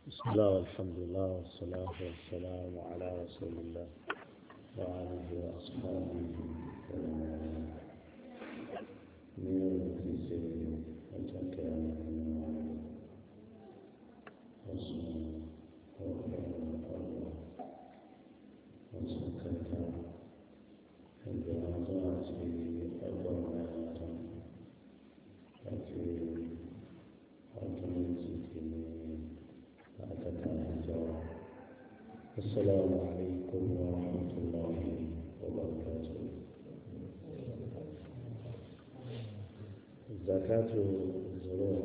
بسم الله والحمد لله والصلاة والسلام على رسول الله وآله وأصحابه السلام عليكم ورحمة الله وبركاته. زكاة الزروع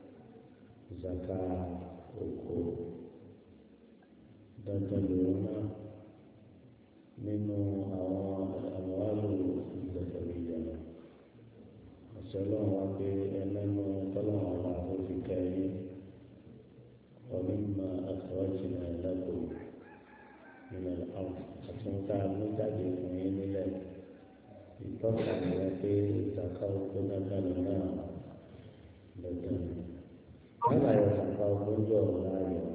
زكاة الكل دندلونا منه الأموال الذكرية السلام عليكم أنه طلع الله في كريم ومما أخرجنا لكم من الأرض أتمنى مجد من الله يتوقع في زكاة كنا لنا بدن هذا يزكاة كنجو لا يوم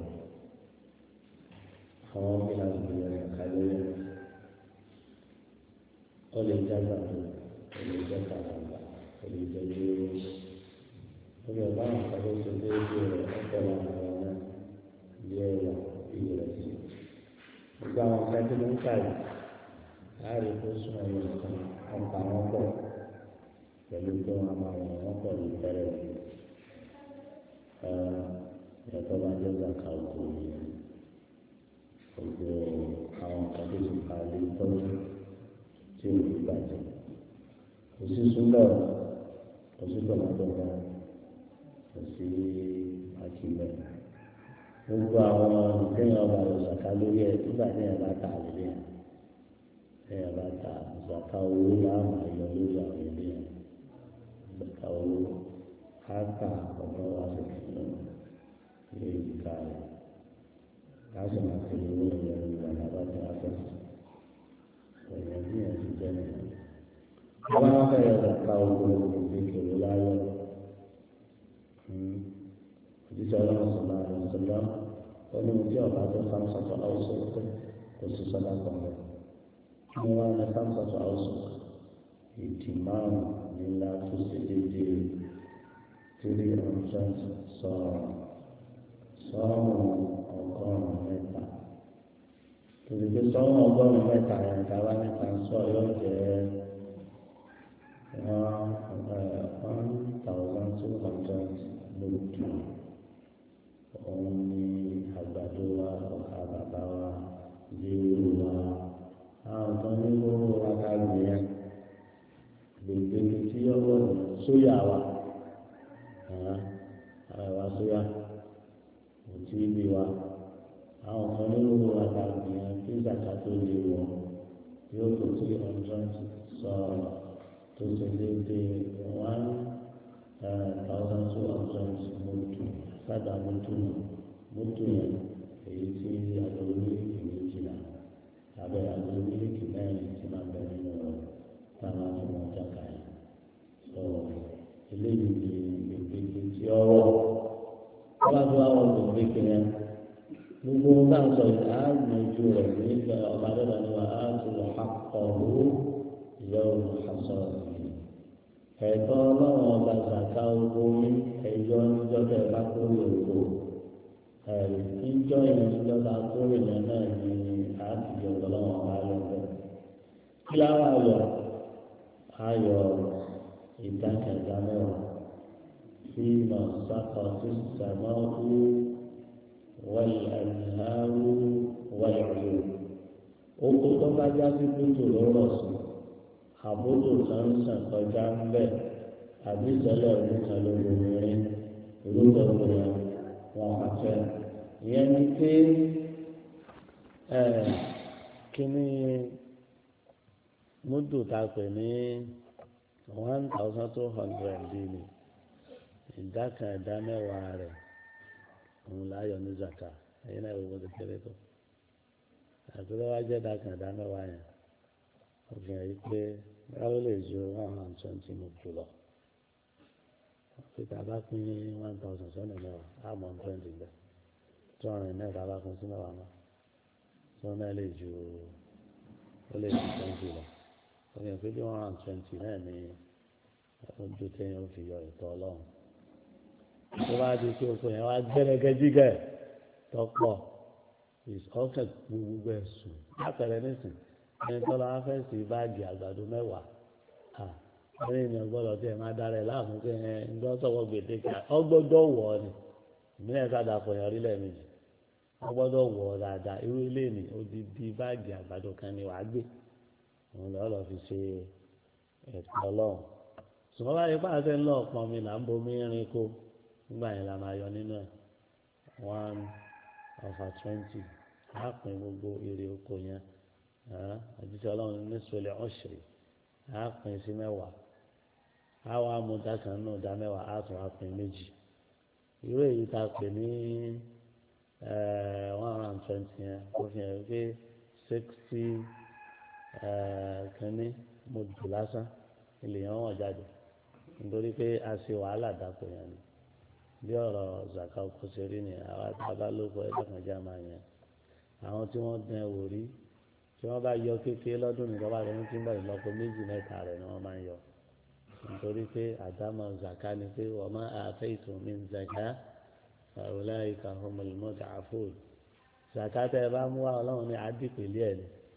هم من الدنيا خير أولي جزاء أولي جزاء أولي جزاء أولي الله خير سيدي أكبر من اليوم يرسل gbogbo àwọn ọ̀gá tí mo ń kà yìí láàrin tó sún ọmọ nìkan ọkọ̀ àwọn pọ̀ pẹ̀lú pé wọ́n máa wọ̀n wọ́n pọ̀ ní tẹ́lẹ̀ ẹ̀tọ́ bá jẹ́ zaka òkú yìí gbogbo àwọn ọ̀gá tó ti pa lé tọ́jú tí ò ní bàjẹ́ kò sí súnlọ̀ kò sí tọ̀mọ́tọ̀ náà kò sí akílẹ̀ gbogbo àwọn ìdíyàn ọba lọ zaka lórí ẹ nígbà tí ẹ bá ta lórí ẹ ẹ bá ta zaka owó láàmú ayọ̀ lórí àwọn ìdíyàn zaka owó á ta ọmọ wa sì kìlọ ilé ìdíkà rẹ láti máa fi owó ìyẹn ìgbà lábá tí a fẹ́ ọ̀yàn bí ẹ ti jẹ́ nìyẹn. wọ́n á fẹ́ yọ zaka owó ìdíkèrè láyọ̀. Jika Allah Subhanahu Wa Taala menunjuk pada satu ausuk khusus sedekah. Semua ada satu ausuk. Itimam bila tusididi jadi urusan orang meta. Jadi orang meta yang kawan meta soal je 1,200 mutu. Òun ni àgbàdo wa ọkà bàbá wa zero wa àwọn kan ní gbogbo akáàlù yẹn gbègbè tí ọwọ́ sóyà wa àwa sóyà òtí ibi wa àwọn kan ní gbogbo akáàlù yẹn kí zaka tó lè wọ yóò tó 300 sọ tó ṣe déédéé 1,200 mutu. Pada mutu yẹn èyí tí àgbẹ̀wò mílíkì méjìlá abẹ́ àgbẹ̀wò mílíkì mẹ́rin tí máa bẹ nínú rẹ̀ táwọn fún wọn jáka yẹn sọ eléyìí ní gbègbè tí ó wọ̀ wọ́n tó àwọn gbègbè yẹn gbogbo bá ń sọ yìí á yanjú rẹ̀ nígbà ọba dọ́là ni wà á ti lọ àkọ́wò yẹ̀wò àṣọ ẹ̀tọ́ ọlọ́run ọba zaka owó ní ẹjọ́ níjọ́ tẹ̀ bá kórè oko níjọ́ yẹn níjọ́ tá a kórè yẹn náà ní àtijọ́ ọlọ́run ọba yọ bẹ́ẹ̀. kí láwọn ayọ̀ ìdákẹ̀dá mẹ́wàá tí mà sákọ̀ tó sàmọ́ wú wáyé àdìhàwù wáyé ọ̀yọ́. oko tó bá já sí kótó lọ́rọ̀ sùn àbótò kan sàn kọjá ń bẹ̀ àbí ìṣẹ̀lẹ̀ ọdún kan lóbìnrin ìrúbọ̀wọ̀ yẹn wọn àfẹ́. ìyẹn ni pé kíní múdù tá a pè ní 1,200 ní ìdá kan ìdá mẹ́wàá rẹ̀ òun láyọ̀ ní zaka ẹ̀yin náà ìwé wọlé kéré tó àgbẹ̀lẹ̀ wá jẹ́ ìdá kan ìdá mẹ́wàá yẹn òfin ẹ̀yí pé báwo lè ju 120 mutu lọ. Kita bá pín 1,000 sọ́nà mẹ́wàá á mọ̀ 20 bẹ́ẹ̀ 200 náírà bá kún sí mẹ́wàá náà tí wọ́n náà lè ju 20 lọ wọ́n yẹ pé bí 120 náà ní ojú téèyàn ó fi yọ ìtọ́ ọlọ́run tó bá di pé oko yẹn wá gbẹ́rẹ́gẹ́ jígẹ̀ tọ́pọ̀ ọkàn gbogbo ẹ̀sùn lápẹ̀rẹ̀ nísìn ẹni tó lọ́wọ́ fẹ́ sí báàgì àgbàdo 10 ẹni ènìyàn gbọ́dọ̀ tí ẹ máa dára ẹ̀ láàmú pé ẹ ń gbọ́ sọ̀wọ́ gbèdéke ọgbọ́dọ̀ wọ̀ ọ́ ni ìmílẹ̀ ká dà fọyín orí lẹ́ẹ̀mejì ọgbọ́dọ̀ wọ̀ ọ́ dáadáa irú ilé ni odidi báàgì àgbàdo kan ni wàá gbé òun lọ́ọ́ lọ́ọ́ fi ṣe ẹ̀tọ́ ọlọ́run ṣùgbọ́n báyìí pàṣẹ ńlọ pọn mi là ń bomi rin kó nígbà yẹn la máa yọ nínú ẹ̀ 1/20 á pín gbogbo èrè oko yẹn àjíṣẹ́ ọlọ́run ní sọlẹ̀ ọ̀ṣẹ̀rẹ̀ á pín sí 10 á wá mú dákan náà dá 10 á tún á pín méjì irú èyí tá a pè ní 120 yẹn ó fi hàn pé 60 kínní mo dùn lásán ilé yẹn wọ̀n jáde nítorí pé a ṣe wàhálà dàpọ̀ yẹn ni bí ọ̀rọ̀ zaka oko ṣe rí ni àwa tá a bá lóko ẹgbẹ́ kan já máa yẹn àwọn tí wọ́n dán wò rí tí wọ́n bá yọ kékeré lọ́dún nìkan bá lọ́dún tí ń bọ̀ ìlọ́po 2 mẹ́ta rẹ̀ ni wọ́n máa ń yọ nítorí pé àdámọ̀ zaka ni pé wa ma ataytum min zaka fa ulaika humul mud'afun zaka tẹ́ ẹ bá mú wa ọlọ́run ní adìpẹ̀lẹ́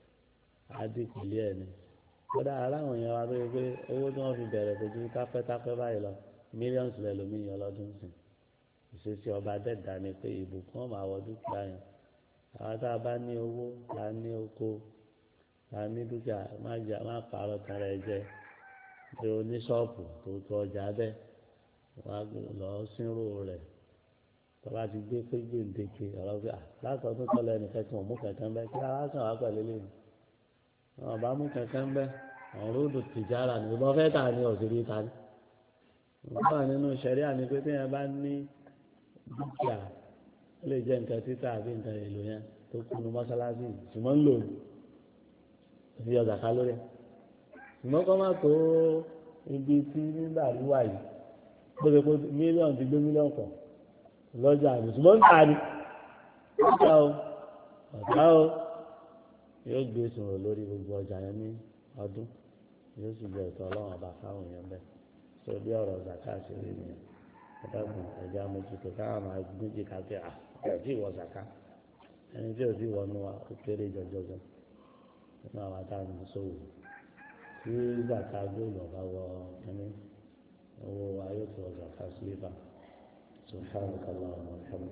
ẹ̀ ni kódà aláwọn yẹn wá lórí pé owó tí wọ́n fi bẹ̀rẹ̀ kò ju tápẹ́tápẹ́ báyìí lọ mílíọ̀nù sílẹ̀ lómi yan lọ́dún sìn ìṣesí ọba dẹ́gbà ni pé ìbùkún ọmọ àwọ̀ dúkìá yẹn àwọn tá a bá ní owó tá a ní oko tá a ní dúkìá má pààrọ̀ kan rẹ̀ jẹ pé oníṣọ́ọ̀pù tó tó ọjà bẹ́ẹ̀ wá lọ sínú rẹ̀ tó bá ti gbé pé gbèǹdéke ọ̀rọ̀ pé látọ̀dún tọ́lẹ̀ nìkan tí wọ́n mú kankan bẹ́ẹ̀ kí ara sàn wá pẹ̀lú lè ní wọn bá mú kankan bẹ́ẹ̀ àwọn ròdù tìjára ní ìbọn fẹ́ tà ní òṣèré ta ní wọ́n wà nínú ṣẹ̀ríà ní pé téèyàn bá ní dúkìá ó lè jẹ́ nǹkan títà àbí nǹkan èlò yẹn tó kúnnú mọ́sálásí ṣùgbọ́n ń lò ní fi ọjà ká lórí ẹ̀ ṣùgbọ́n kọ́ má tó ibi tí nígbà wíwà yìí bó ṣe kó mílíọ̀nù ti gbé mílíọ̀nù kan lọ́jà àmì ṣùgbọ́n ń tà ní ọ̀tá o yóò gbé ìṣòro lórí gbogbo ọjà yẹn ní ọdún yóò sì jẹ ìtọ́ ọlọ́run ọba fáwọn èèyàn bẹ́ẹ̀ tó bí ọ̀rọ̀ zaka ṣe rí nìyẹn ẹ̀dàkùn ẹ̀já mójútó káwọn máa gbójì káfíà ẹ̀jì ìwọ zaka ẹni tí ò sí wọnú wa ó kéré jọjọjọ nínú àwọn àtàwọn ìṣòwò tí zaka góòlù ọba wọ ẹni owó wa yóò tó zaka sílífà subhanaka Allahumma wa bihamdika.